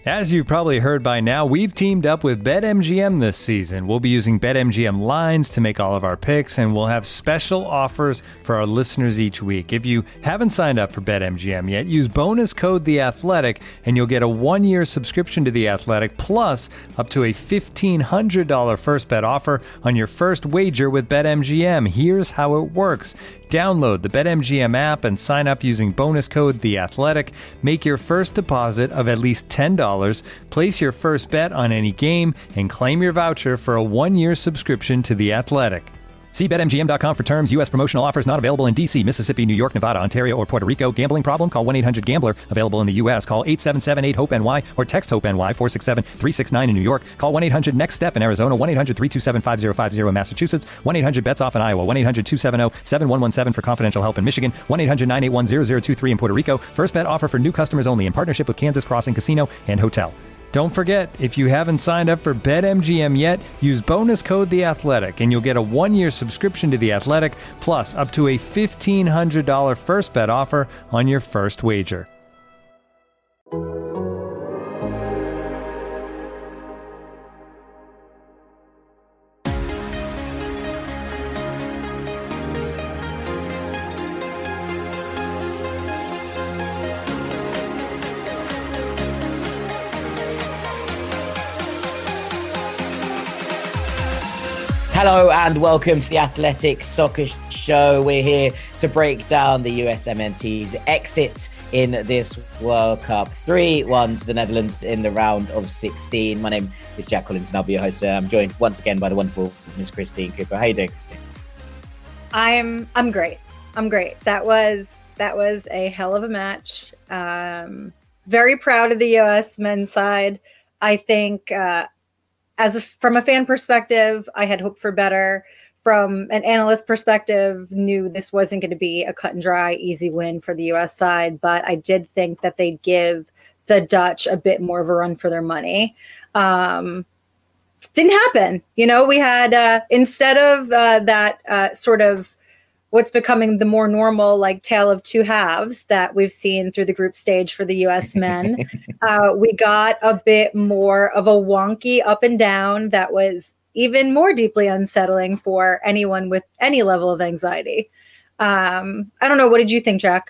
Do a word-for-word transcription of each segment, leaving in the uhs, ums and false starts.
As you've probably heard by now, we've teamed up with BetMGM this season. We'll be using BetMGM lines to make all of our picks, and we'll have special offers for our listeners each week. If you haven't signed up for BetMGM yet, use bonus code The Athletic, and you'll get a one-year subscription to The Athletic, plus up to a fifteen hundred dollars first bet offer on your first wager with BetMGM. Here's how it works. Download the BetMGM app and sign up using bonus code The Athletic. Make your first deposit of at least ten dollars. Place your first bet on any game and claim your voucher for a one-year subscription to The Athletic. See Bet M G M dot com for terms. U S promotional offers not available in D C, Mississippi, New York, Nevada, Ontario, or Puerto Rico. Gambling problem? Call one eight hundred gambler. Available in the U S. Call eight seven seven eight hope N Y or text HOPE-NY four six seven three six nine in New York. Call one eight hundred next step in Arizona. one eight hundred three two seven five zero five zero in Massachusetts. one eight hundred bets off in Iowa. one eight hundred two seven zero seven one one seven for confidential help in Michigan. one eight hundred nine eight one zero zero two three in Puerto Rico. First bet offer for new customers only in partnership with Kansas Crossing Casino and Hotel. Don't forget, if you haven't signed up for BetMGM yet, use bonus code The Athletic, and you'll get a one-year subscription to The Athletic, plus up to a fifteen hundred dollars first bet offer on your first wager. Hello and welcome to the Athletic Soccer Show. We're here to break down the U S M N T's exit in this World Cup. three one to the Netherlands in the round of sixteen. My name is Jack Collins and I'll be your host. I'm joined once again by the wonderful Miss Christine Cooper. How are you doing, Christine? I'm I'm great. I'm great. That was that was a hell of a match. Um, very proud of the U S men's side. I think uh, As a, from a fan perspective, I had hoped for better. From an analyst perspective, knew this wasn't going to be a cut and dry, easy win for the U S side. But I did think that they'd give the Dutch a bit more of a run for their money. Um, didn't happen. You know, we had, uh, instead of uh, that uh, sort of what's becoming the more normal, like tale of two halves that we've seen through the group stage for the U S men. uh, we got a bit more of a wonky up and down that was even more deeply unsettling for anyone with any level of anxiety. Um, I don't know. What did you think, Jack?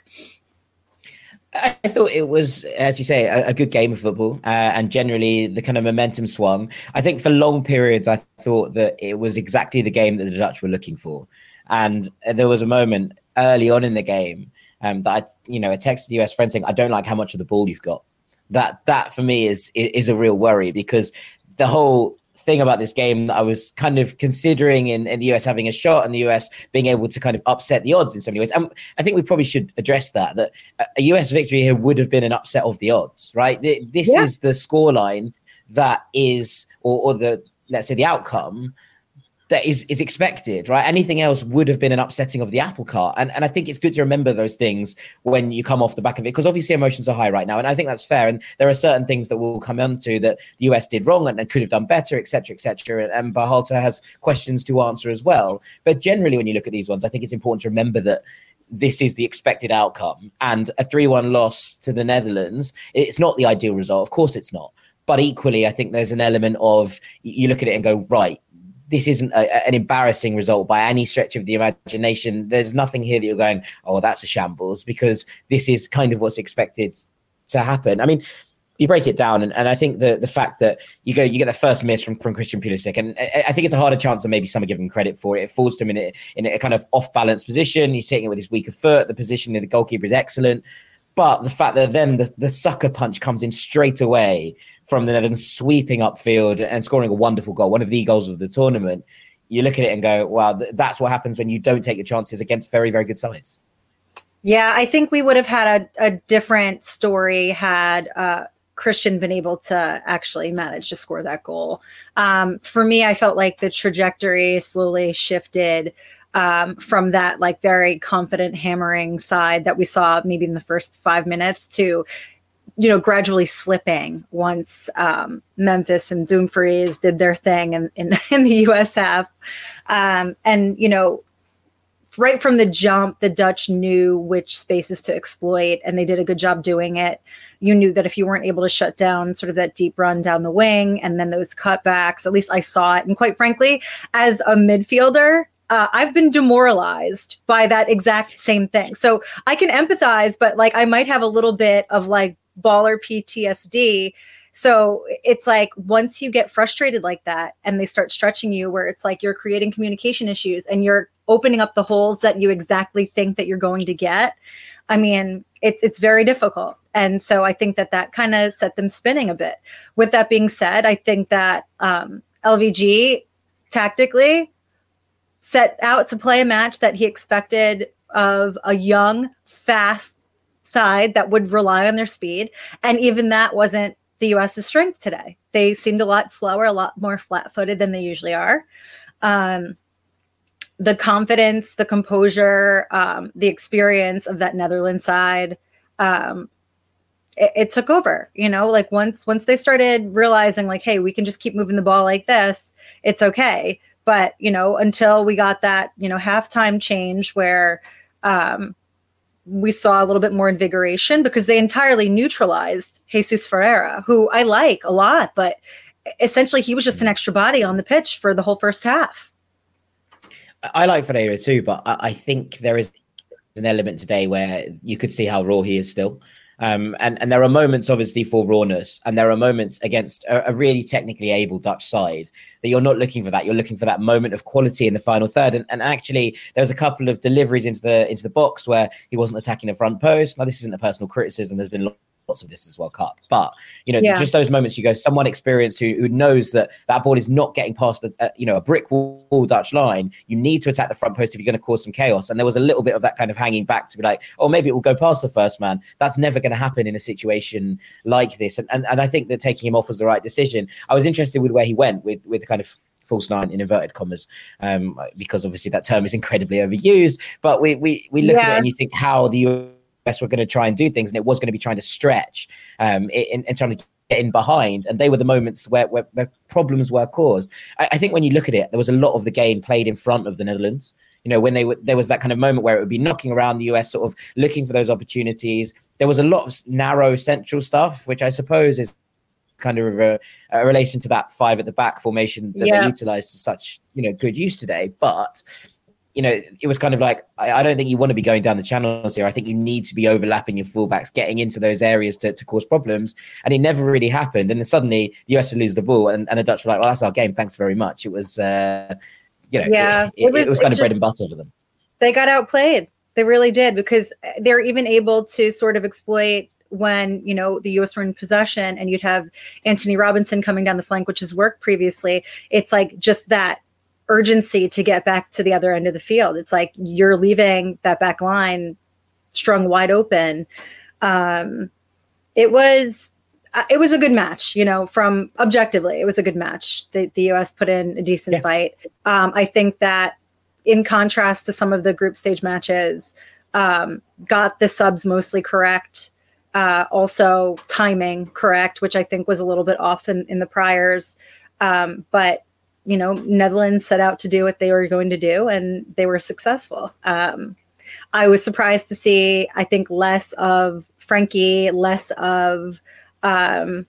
I thought it was, as you say, a, a good game of football, uh, and generally the kind of momentum swung. I think for long periods, I thought that it was exactly the game that the Dutch were looking for. And there was a moment early on in the game um, that I, you know, I texted U S friend saying, "I don't like how much of the ball you've got." That that for me is is a real worry, because the whole thing about this game that I was kind of considering in, in the U S having a shot and the U S being able to kind of upset the odds in so many ways. And I think we probably should address that, that a U S victory here would have been an upset of the odds, right? This yeah. is the scoreline that is, or, or the, let's say the outcome that is is expected, right? Anything else would have been an upsetting of the apple cart. And, and I think it's good to remember those things when you come off the back of it, because obviously emotions are high right now. And I think that's fair. And there are certain things that we'll come on to that the U S did wrong and, and could have done better, et cetera, et cetera. And, and Berhalter has questions to answer as well. But generally, when you look at these ones, I think it's important to remember that this is the expected outcome. And a three one loss to the Netherlands, it's not the ideal result. Of course it's not. But equally, I think there's an element of, you look at it and go, right, this isn't a, an embarrassing result by any stretch of the imagination. There's nothing here that you're going, oh, that's a shambles, because this is kind of what's expected to happen. I mean, you break it down, and, and I think the the fact that you go, you get the first miss from, from Christian Pulisic, and I, I think it's a harder chance than maybe some are giving credit for it. It falls to him in a, in a kind of off-balance position. He's taking it with his weaker foot. The position of the goalkeeper is excellent. But the fact that then the, the sucker punch comes in straight away from the Netherlands, sweeping upfield and scoring a wonderful goal, one of the goals of the tournament, you look at it and go, wow, th- that's what happens when you don't take your chances against very, very good sides. Yeah, I think we would have had a, a different story had uh, Christian been able to actually manage to score that goal. Um, for me, I felt like the trajectory slowly shifted Um, from that like very confident hammering side that we saw maybe in the first five minutes to, you know, gradually slipping once um, Memphis and Dumfries did their thing in, in, in the U S half. Um, and, you know, right from the jump, the Dutch knew which spaces to exploit, and they did a good job doing it. you knew that if you weren't able to shut down sort of that deep run down the wing and then those cutbacks, at least I saw it. And quite frankly, as a midfielder, uh, I've been demoralized by that exact same thing. So I can empathize, but like I might have a little bit of like baller P T S D. So it's like once you get frustrated like that and they start stretching you where it's like you're creating communication issues and you're opening up the holes that you exactly think that you're going to get. I mean, it's it's very difficult. And so I think that that kind of set them spinning a bit. With that being said, I think that um, L V G tactically set out to play a match that he expected of a young, fast side that would rely on their speed. And even that wasn't the US's strength today. They seemed a lot slower, a lot more flat-footed than they usually are. Um, the confidence, the composure, um, the experience of that Netherlands side, um, it, it took over. You know, like once once they started realizing, like, hey, we can just keep moving the ball like this, it's okay. But you know, until we got that, you know, halftime change where um, we saw a little bit more invigoration because they entirely neutralized Jesus Ferreira, who I like a lot, but essentially he was just an extra body on the pitch for the whole first half. I like Ferreira too, but I, I think there is an element today where you could see how raw he is still. Um, and, and there are moments, obviously, for rawness, and there are moments against a, a really technically able Dutch side that you're not looking for that. You're looking for that moment of quality in the final third. And, and actually, there was a couple of deliveries into the into the box where he wasn't attacking the front post. Now, this isn't a personal criticism. There's been lots of this as World Cup, but you know, yeah. just those moments you go, someone experienced who, who knows that that ball is not getting past the, uh, you know, a brick wall Dutch line. You need to attack the front post if you're going to cause some chaos. And there was a little bit of that kind of hanging back to be like, oh, maybe it will go past the first man. That's never going to happen in a situation like this. And, and and I think that taking him off was the right decision. I was interested with where he went with with the kind of false nine in inverted commas, um, because obviously that term is incredibly overused. But we we we look yeah. at it and you think how the U S were going to try and do things, and it was going to be trying to stretch um, in, in trying to get in behind, and they were the moments where, where, where problems were caused. I, I think when you look at it, there was a lot of the game played in front of the Netherlands. You know, when they were, there was that kind of moment where it would be knocking around the U S, sort of looking for those opportunities. There was a lot of narrow central stuff, which I suppose is kind of a, a relation to that five at the back formation that yeah. they utilized to such, you know, good use today. But you know, it was kind of like, I, I don't think you want to be going down the channels here. I think you need to be overlapping your fullbacks, getting into those areas to, to cause problems. And it never really happened. And then suddenly the U S would lose the ball, and, and the Dutch were like, well, that's our game. Thanks very much. It was, uh, you know, yeah, it, it, it, was, it was kind it of just, bread and butter for them. They got outplayed. They really did, because they're even able to sort of exploit when, you know, the U S were in possession and you'd have Anthony Robinson coming down the flank, which has worked previously. It's like just that urgency to get back to the other end of the field. It's like you're leaving that back line strung wide open. Um, it was uh, it was a good match, you know, from objectively, it was a good match. The, the U S put in a decent yeah. fight. Um, I think that in contrast to some of the group stage matches, um, got the subs mostly correct. Uh, also timing correct, which I think was a little bit off in, in the priors. Um, but you know, Netherlands set out to do what they were going to do, and they were successful. Um, I was surprised to see, I think, less of Frankie, less of, um,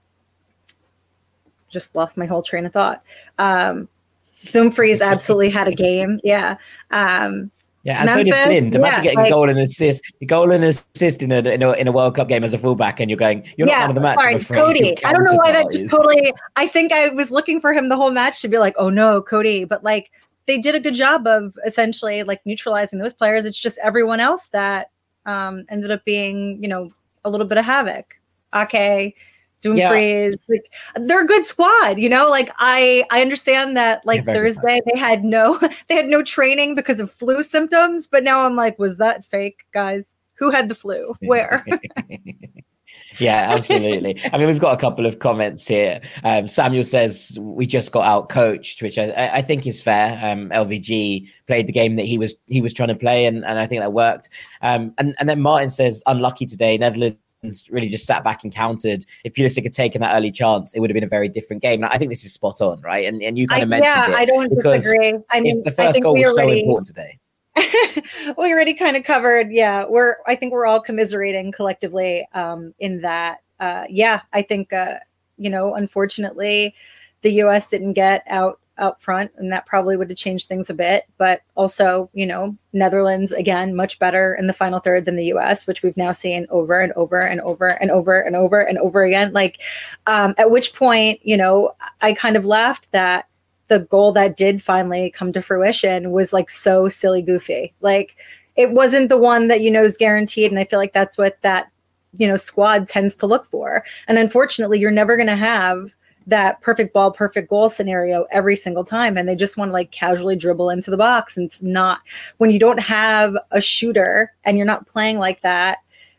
just lost my whole train of thought. Um, Dumfries absolutely had a game. Yeah. Um, Yeah, and Memphis, so did Blind. Imagine yeah, getting like, a goal and assist, a goal and assist in a, in a in a World Cup game as a fullback, and you're going, you're yeah, not out of the match. Sorry, I'm afraid. Cody. I don't know why that just totally. I think I was looking for him the whole match to be like, oh no, Cody. But like, they did a good job of essentially like neutralizing those players. It's just everyone else that um, ended up being, you know, a little bit of havoc. Ake, Dumfries, yeah. like, they're a good squad, you know. Like I, I understand that. Like yeah, Thursday, they had no, they had no training because of flu symptoms. But now I'm like, was that fake, guys? Who had the flu? Where? Yeah, absolutely. I mean, we've got a couple of comments here. Um, Samuel says we just got out coached, which I, I think is fair. Um, L V G played the game that he was he was trying to play, and, and I think that worked. Um, and and then Martin says unlucky today. Netherlands really just sat back and countered. If Pulisic had taken that early chance, it would have been a very different game. Now, I think this is spot on, right? And and you kind of I, mentioned yeah, it. I don't disagree. I mean, the first goal was already, so important today. we already kind of covered. Yeah, we're. I think we're all commiserating collectively um, in that. Uh, yeah, I think uh, you know, unfortunately, the U S didn't get out out front, and that probably would have changed things a bit. But also, you know, Netherlands again much better in the final third than the U S, which we've now seen over and over and over and over and over and over again. Like, um, at which point, you know, I kind of laughed that the goal that did finally come to fruition was like so silly goofy. Like it wasn't the one that, you know, is guaranteed. And I feel like that's what that, you know, squad tends to look for. And unfortunately, you're never going to have that perfect ball, perfect goal scenario every single time. And they just want to like casually dribble into the box. And it's not, when you don't have a shooter and you're not playing like that,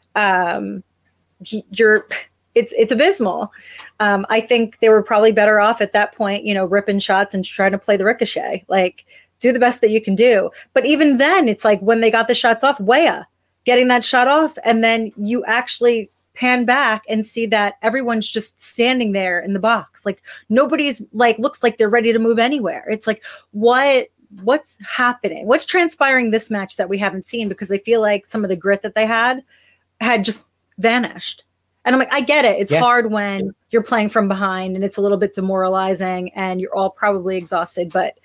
um, you're, It's it's abysmal. Um, I think they were probably better off at that point, you know, ripping shots and trying to play the ricochet. Like, do the best that you can do. But even then, it's like when they got the shots off, Weah getting that shot off, and then you actually pan back and see that everyone's just standing there in the box. Like nobody's like looks like they're ready to move anywhere. It's like what what's happening? What's transpiring this match that we haven't seen? Because I feel like some of the grit that they had had just vanished. And I'm like, I get it. It's yeah. hard when you're playing from behind and it's a little bit demoralizing and you're all probably exhausted. But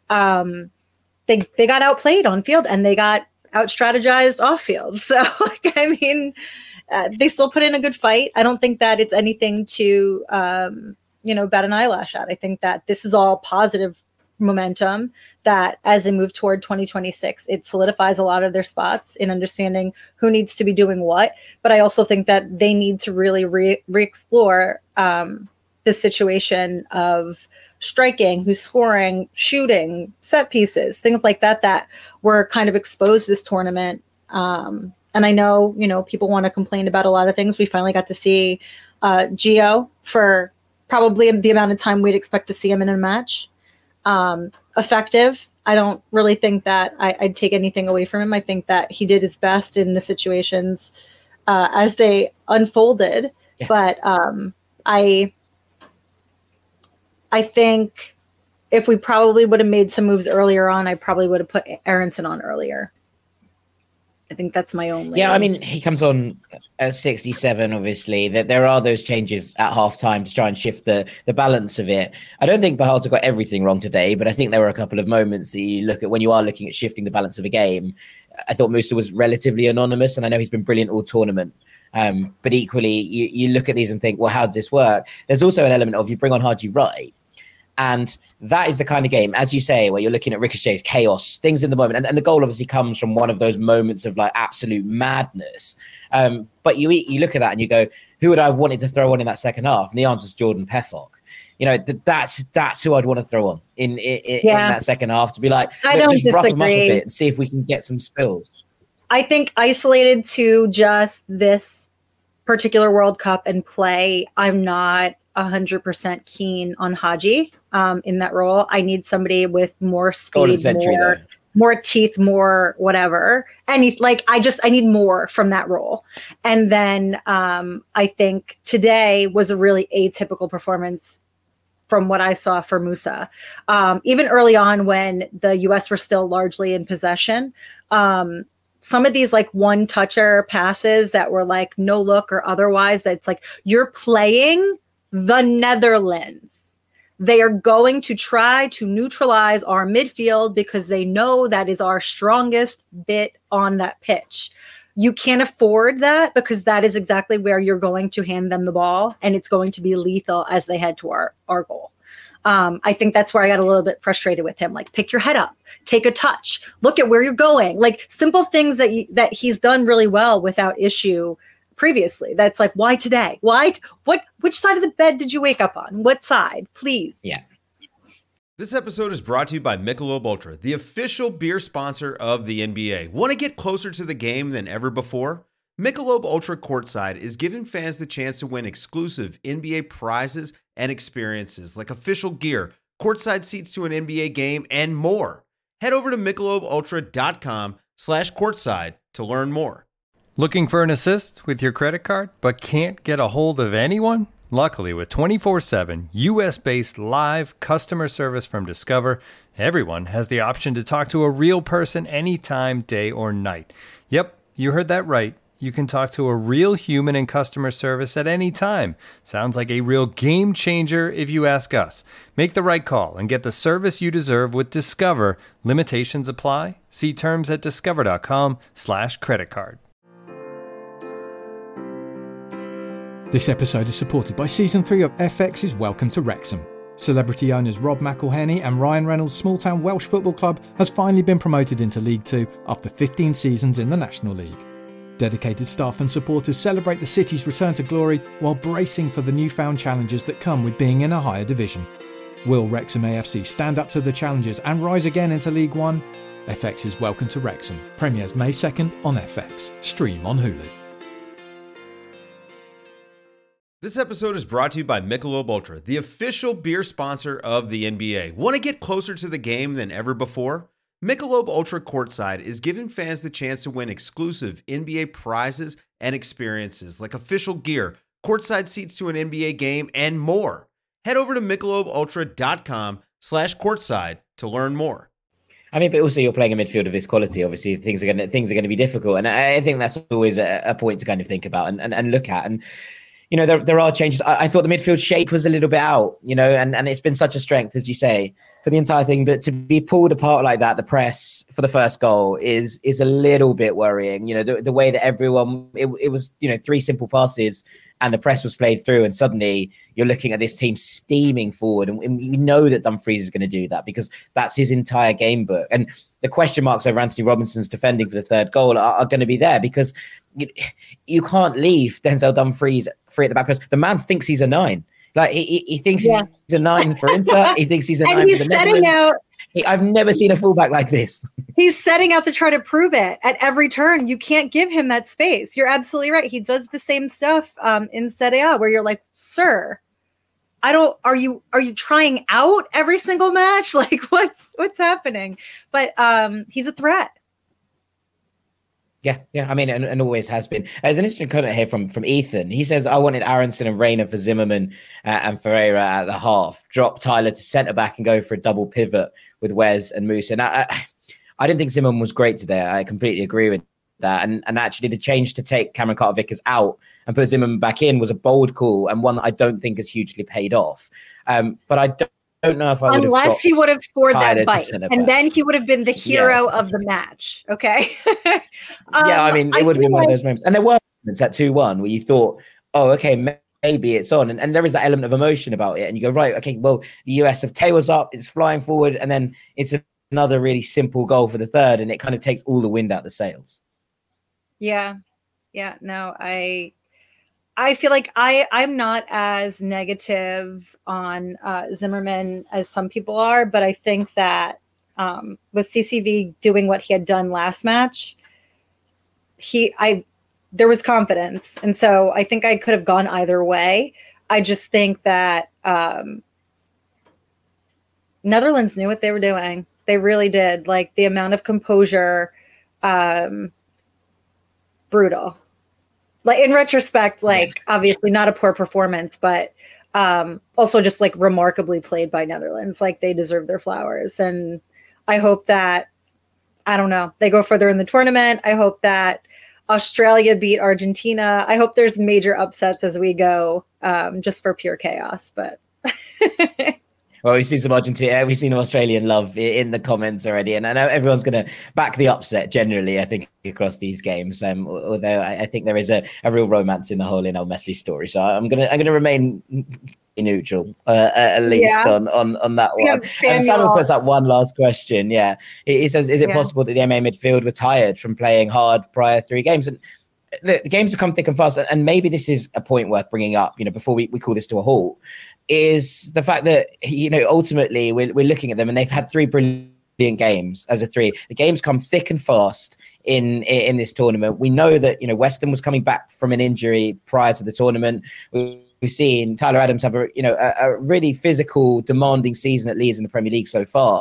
um, they they got outplayed on field and they got out strategized off field. So, like, I mean, uh, they still put in a good fight. I don't think that it's anything to, um, you know, bat an eyelash at. I think that this is all positive momentum that as they move toward twenty twenty-six, it solidifies a lot of their spots in understanding who needs to be doing what. But I also think that they need to really re- re-explore um, the situation of striking, who's scoring, shooting, set pieces, things like that, that were kind of exposed this tournament. Um, and I know, you know, people want to complain about a lot of things. We finally got to see uh, Gio for probably the amount of time we'd expect to see him in a match. Um, effective. I don't really think that I, I'd take anything away from him. I think that he did his best in the situations uh, as they unfolded. Yeah. But um, I, I think if we probably would have made some moves earlier on, I probably would have put Aronson on earlier. I think that's my only. Yeah, I mean, he comes on at sixty-seven, obviously. That there are those changes at halftime to try and shift the, the balance of it. I don't think Berhalter got everything wrong today, but I think there were a couple of moments that you look at when you are looking at shifting the balance of a game. I thought Musa was relatively anonymous, and I know he's been brilliant all tournament. Um, but equally, you, you look at these and think, well, how does this work? There's also an element of you bring on Haji Wright. And that is the kind of game, as you say, where you're looking at ricochets, chaos, things in the moment. And, and the goal obviously comes from one of those moments of like absolute madness. Um, but you you look at that and you go, who would I have wanted to throw on in that second half? And the answer is Jordan Pefok. You know, th- that's that's who I'd want to throw on in in, yeah. in that second half to be like, I don't just disagree. rough them up a bit and see if we can get some spills. I think isolated to just this particular World Cup and play, I'm not one hundred percent keen on Haji um, in that role. I need somebody with more speed, century, more, more teeth, more whatever. And like, I just, I need more from that role. And then um, I think today was a really atypical performance from what I saw for Musa. Um, even early on when the U S were still largely in possession, um, some of these like one toucher passes that were like no look or otherwise, that's like, you're playing the Netherlands. They are going to try to neutralize our midfield because they know that is our strongest bit on that pitch. You can't afford that because that is exactly where you're going to hand them the ball, and it's going to be lethal as they head to our, our goal. Um, I think that's where I got a little bit frustrated with him. Like, pick your head up, take a touch, look at where you're going. Like simple things that you, that he's done really well without issue previously. That's like, why today? Why? T- what? Which side of the bed did you wake up on? What side? Please. Yeah. This episode is brought to you by Michelob Ultra, the official beer sponsor of the N B A. Want to get closer to the game than ever before? Michelob Ultra Courtside is giving fans the chance to win exclusive N B A prizes and experiences like official gear, courtside seats to an N B A game, and more. Head over to michelobultra.com slash courtside to learn more. Looking for an assist with your credit card but can't get a hold of anyone? Luckily, with twenty-four seven U S-based live customer service from Discover, everyone has the option to talk to a real person anytime, day or night. Yep, you heard that right. You can talk to a real human in customer service at any time. Sounds like a real game changer if you ask us. Make the right call and get the service you deserve with Discover. Limitations apply. See terms at discover.com slash credit card. This episode is supported by Season three of F X's Welcome to Wrexham. Celebrity owners Rob McElhenney and Ryan Reynolds' small-town Welsh football club has finally been promoted into League Two after fifteen seasons in the National League. Dedicated staff and supporters celebrate the city's return to glory while bracing for the newfound challenges that come with being in a higher division. Will Wrexham A F C stand up to the challenges and rise again into League One? F X's Welcome to Wrexham premieres May second on F X. Stream on Hulu. This episode is brought to you by Michelob Ultra, the official beer sponsor of the N B A. Want to get closer to the game than ever before? Michelob Ultra Courtside is giving fans the chance to win exclusive N B A prizes and experiences like official gear, courtside seats to an N B A game, and more. Head over to michelobultra.com slash courtside to learn more. I mean, but also you're playing a midfield of this quality. Obviously, things are going to things are going to be difficult, and I, I think that's always a, a point to kind of think about and, and, and look at. And you know, there there are changes. I, I thought the midfield shape was a little bit out, you know, and, and it's been such a strength, as you say, for the entire thing. But to be pulled apart like that, the press for the first goal is is a little bit worrying. You know, the, the way that everyone, it, it was, you know, three simple passes and the press was played through, and suddenly you're looking at this team steaming forward. And, and we know that Dumfries is going to do that because that's his entire game book. And the question marks over Anthony Robinson's defending for the third goal are, are going to be there because you, you can't leave Denzel Dumfries free at the back post. The man thinks he's a nine. Like he, he thinks yeah. he's a nine for Inter. He thinks he's a and nine he's for the setting Netherlands. out. He, I've never seen a fullback like this. He's setting out to try to prove it at every turn. You can't give him that space. You're absolutely right. He does the same stuff um, in Serie A where you're like, sir, I don't. Are you are you trying out every single match? Like what's what's happening? But um, he's a threat. Yeah, yeah. I mean, and, and always has been. There's an interesting comment here from, from Ethan. He says, I wanted Aronson and Reina for Zimmerman uh, and Ferreira at the half. Drop Tyler to centre back and go for a double pivot with Wes and Moose. And I, I, I didn't think Zimmerman was great today. I completely agree with that. And and actually, the change to take Cameron Carter-Vickers out and put Zimmerman back in was a bold call and one that I don't think has hugely paid off. Um, but I don't. I don't know if I would unless he would have scored that bite, and back. then he would have been the hero yeah. of the match. Okay. um, yeah, I mean, it would have been like... one of those moments, and there were moments at two one where you thought, "Oh, okay, maybe it's on," and, and there is that element of emotion about it, and you go, "Right, okay, well, the U S have tails up, it's flying forward, and then it's another really simple goal for the third, and it kind of takes all the wind out the sails." Yeah, yeah, no, I. I feel like I, I'm not as negative on uh, Zimmerman as some people are, but I think that um, with C C V doing what he had done last match, he I there was confidence, and so I think I could have gone either way. I just think that um, Netherlands knew what they were doing; they really did. Like the amount of composure, um, brutal. Like in retrospect, like yeah. obviously not a poor performance, but um, also just like remarkably played by Netherlands. Like they deserve their flowers. And I hope that, I don't know, they go further in the tournament. I hope that Australia beat Argentina. I hope there's major upsets as we go um, just for pure chaos. But well, we've seen some Argentina, we've seen Australian love in the comments already, and I know everyone's going to back the upset generally, I think, across these games. Um, although I, I think there is a, a real romance in the whole Lionel Messi story, so I'm gonna I'm gonna remain neutral uh, at least yeah. on, on on that one. Yeah, and Samuel puts up one last question. Yeah, he, he says, "Is it yeah. possible that the M A midfield were tired from playing hard prior three games?" And look, the games have come thick and fast, and maybe this is a point worth bringing up. You know, before we, we call this to a halt. Is the fact that, you know, ultimately we're, we're looking at them and they've had three brilliant games as a three. The games come thick and fast in, in this tournament. We know that, you know, Weston was coming back from an injury prior to the tournament. We've seen Tyler Adams have a, you know, a, a really physical, demanding season at Leeds in the Premier League so far.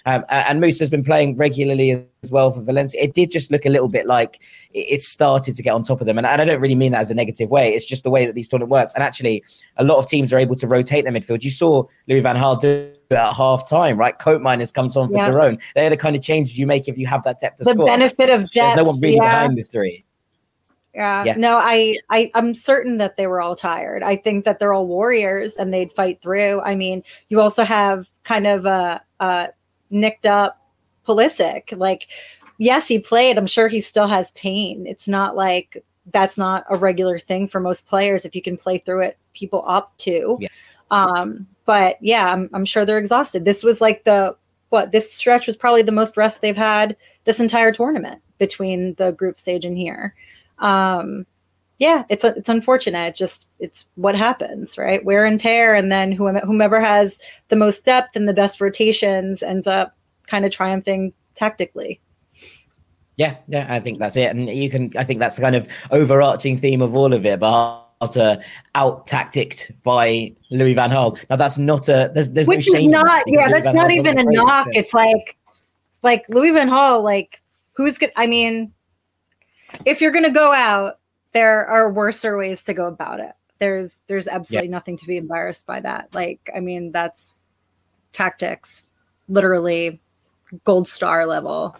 Um, and Musa's been playing regularly as well for Valencia. It did just look a little bit like it started to get on top of them. And, and I don't really mean that as a negative way. It's just the way that these tournament works. And actually, a lot of teams are able to rotate their midfield. You saw Louis van Gaal do it at half time, right? Coat Miners comes on for yeah. Tyrone. They're the kind of changes you make if you have that depth of the squad. The benefit of depth. There's no one really yeah. behind the three. Yeah. yeah. No, I, I, I'm certain that they were all tired. I think that they're all warriors and they'd fight through. I mean, you also have kind of a, a nicked up Pulisic. Like, yes, he played. I'm sure he still has pain. It's not like that's not a regular thing for most players. If you can play through it, people opt to. Yeah. Um, but yeah, I'm, I'm sure they're exhausted. This was like the, what, this stretch was probably the most rest they've had this entire tournament between the group stage and here. Um, yeah, it's it's unfortunate. It's just it's what happens, right? Wear and tear, and then whomever, whomever has the most depth and the best rotations ends up kind of triumphing tactically. Yeah, yeah, I think that's it, and you can. I think that's the kind of overarching theme of all of it. But uh, out tacticked by Louis van Gaal. Now that's not a there's, there's which no is shame not yeah Louis that's van not Gaal's even a knock. So. It's like like Louis van Gaal. Like who's good? I mean. If you're going to go out, there are worser ways to go about it. There's there's absolutely yep. nothing to be embarrassed by that. Like, I mean, that's tactics, literally gold star level.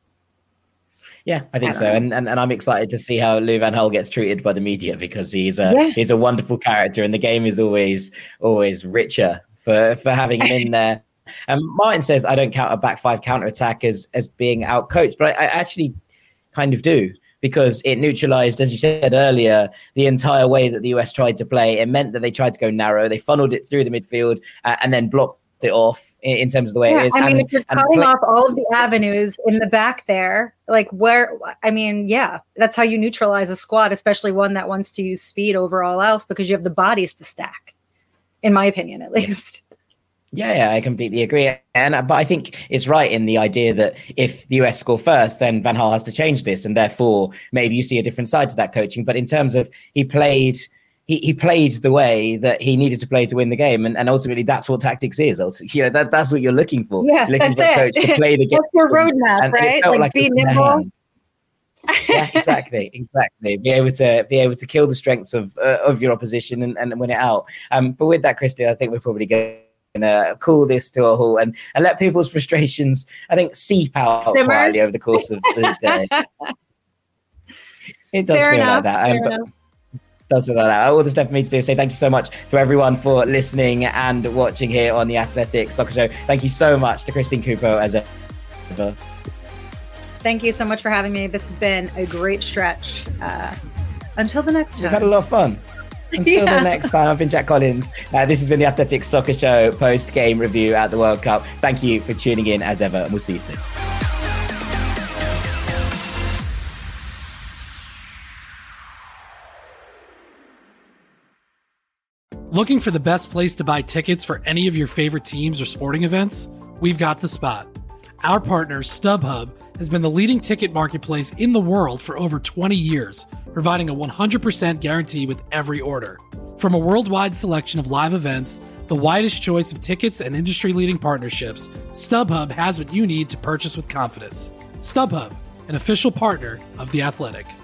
Yeah, I think I so. know. And, and and I'm excited to see how Louis van Gaal gets treated by the media because he's a yes. he's a wonderful character and the game is always always richer for, for having him in there. And Martin says, I don't count a back five counterattack as, as being out-coached, but I, I actually kind of do. Because it neutralized, as you said earlier, the entire way that the U S tried to play. It meant that they tried to go narrow. They funneled it through the midfield uh, and then blocked it off in, in terms of the way yeah, it is. I mean, and, if you're cutting play- off all of the avenues in the back there, like where, I mean, yeah, that's how you neutralize a squad, especially one that wants to use speed over all else because you have the bodies to stack, in my opinion, at least. Yeah, yeah, I completely agree. And but I think it's right in the idea that if the U S score first, then Van Gaal has to change this, and therefore maybe you see a different side to that coaching. But in terms of he played, he, he played the way that he needed to play to win the game, and, and ultimately that's what tactics is. You know, that, that's what you're looking for. Yeah, you're looking that's for a it. coach to play the game. That's your roadmap, and, right? And like, like be nimble. Yeah, exactly, exactly. Be able to be able to kill the strengths of uh, of your opposition and, and win it out. Um, but with that, Christian, I think we're probably going. And uh, call this to a halt and, and let people's frustrations, I think, seep out Simmer. quietly over the course of the day. It does Fair feel enough, like that. Um, fair but, does feel like that. All that's left for me to do is say thank you so much to everyone for listening and watching here on the Athletic Soccer Show. Thank you so much to Christine Coupeau as ever. Thank you so much for having me. This has been a great stretch. Uh, until the next time. We've had a lot of fun. Until yeah. the next time, I've been Jack Collins. Uh, this has been the Athletic Soccer Show post-game review at the World Cup. Thank you for tuning in as ever, and we'll see you soon. Looking for the best place to buy tickets for any of your favorite teams or sporting events? We've got the spot. Our partner, StubHub, has been the leading ticket marketplace in the world for over twenty years, providing a one hundred percent guarantee with every order. From a worldwide selection of live events, the widest choice of tickets and industry-leading partnerships, StubHub has what you need to purchase with confidence. StubHub, an official partner of The Athletic.